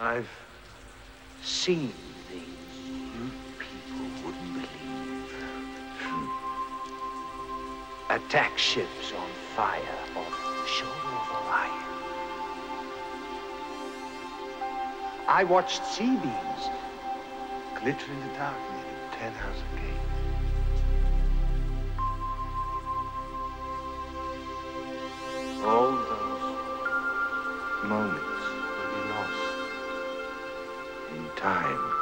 I've seen things you people wouldn't believe. Attack ships on fire off the shoulder of Orion. I watched C-beams glitter in the dark near the 10-house gate. All those moments will be lost in time.